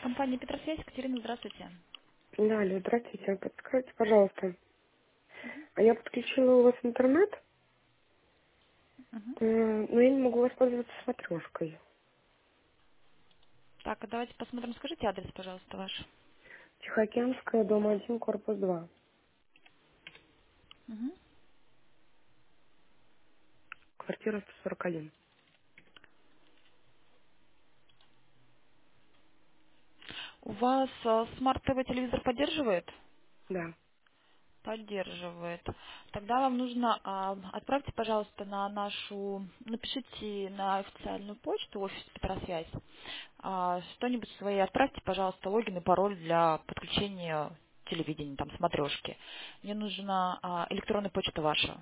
Компания Петросвязь, Екатерина, здравствуйте. Да, алло, здравствуйте. Подскажите, пожалуйста. А я подключила у вас интернет, Мгм. но я не могу воспользоваться смотрешкой. Так, а давайте посмотрим. Скажите адрес, пожалуйста, ваш. Тихоокеанская, дом 1, корпус 2. Мгм. Квартира 141. У вас смарт-ТВ телевизор поддерживает? Да. Поддерживает. Тогда вам нужно, отправьте, пожалуйста, на нашу, напишите на официальную почту, офис Петросвязь, что-нибудь свои отправьте, пожалуйста, логин и пароль для подключения телевидения, там, смотрешки. Мне нужна электронная почта ваша.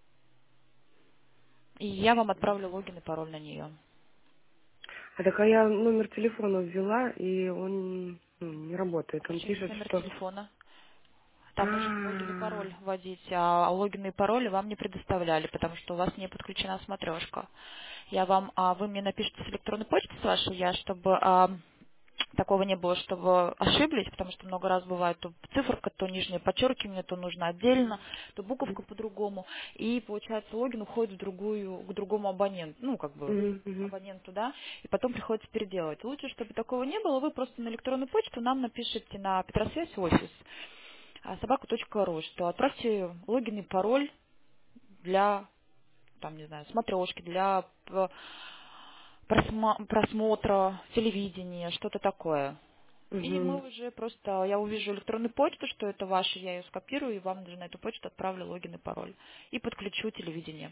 И я вам отправлю логин и пароль на нее. А так а я номер телефона ввела, и он не работает. Он Почему пишет, номер что... телефона? А, Там нужно логин и пароль вводить, а логин и пароли вам не предоставляли, потому что у вас не подключена смотрешка. Вы мне напишите с электронной почты с вашей, чтобы такого не было, что вы ошиблись, потому что много раз бывает то циферка, то нижнее подчеркивание, то нужно отдельно, то буковка по-другому, и получается логин уходит к другому абоненту, мгм, мгм. абоненту, да, и потом приходится переделать. Лучше, чтобы такого не было, вы просто на электронную почту нам напишите на Петросвязь офис собака.ру, что отправьте логин и пароль для, там, не знаю, смотрешки, для просмотра телевидения, что-то такое. И Мгм, мы уже просто, я увижу электронную почту, что это ваша, я ее скопирую, и вам даже на эту почту отправлю логин и пароль. И подключу телевидение.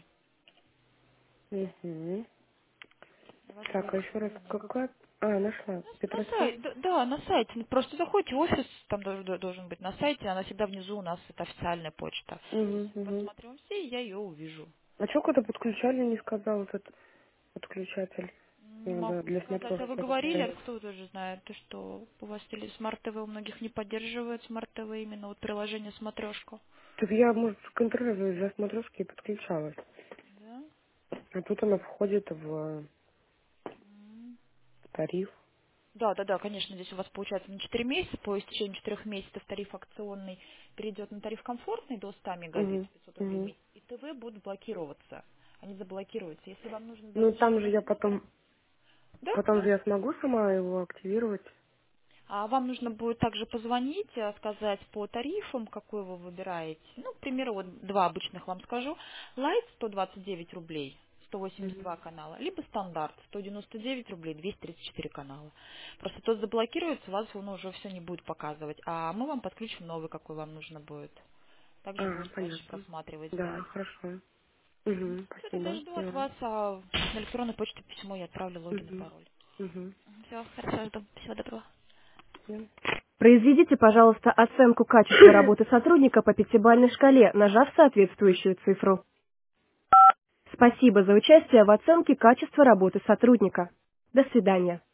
мгм. У вас Так, будет а еще раз, телевидение. какая... А, нашла. На Петросвязь? сайте, да, на сайте. Просто заходите в офис, там должен быть на сайте, она всегда внизу у нас, это официальная почта. То Угу, есть угу. посмотрим все, и я ее увижу. А что когда подключали, не сказал этот подключатель? Не Да, могу для сказать. А вы смотрешки говорили, поставить. а кто тоже знает, то, что у вас смарт-ТВ у многих не поддерживает смарт-ТВ, именно вот приложение смотрешку. Так я, может, контролирую за смотрешки и подключалась. Да? А тут она входит в М. тариф. Да, конечно, здесь у вас получается на 4 месяца, по истечению 4 месяцев тариф акционный перейдет на тариф комфортный до 100 мегабит, Угу, 500 рублей в угу. месяц, и ТВ будут блокироваться. Они заблокируются. Если вам нужно для Ну, там защиты же я просмотра, да, потом да. же я смогу сама его активировать. А вам нужно будет также позвонить, сказать по тарифам, какой вы выбираете. Ну, к примеру, вот два обычных вам скажу. Light 129 рублей, Угу. 182 канала, либо стандарт 199 рублей, 234 канала. Просто тот заблокируется, у вас он уже все не будет показывать, а мы вам подключим новый, какой вам нужно будет. Также А, будете дальше понятно. просматривать Да, знать. хорошо. Угу, Все, тогда спасибо. жду от Поняла. вас на электронную почту письмо, я отправлю логин и Угу. пароль. Угу. Все, хорошо, жду. Всего доброго. Произведите, пожалуйста, оценку качества работы сотрудника по пятибалльной шкале, нажав соответствующую цифру. Спасибо за участие в оценке качества работы сотрудника. До свидания.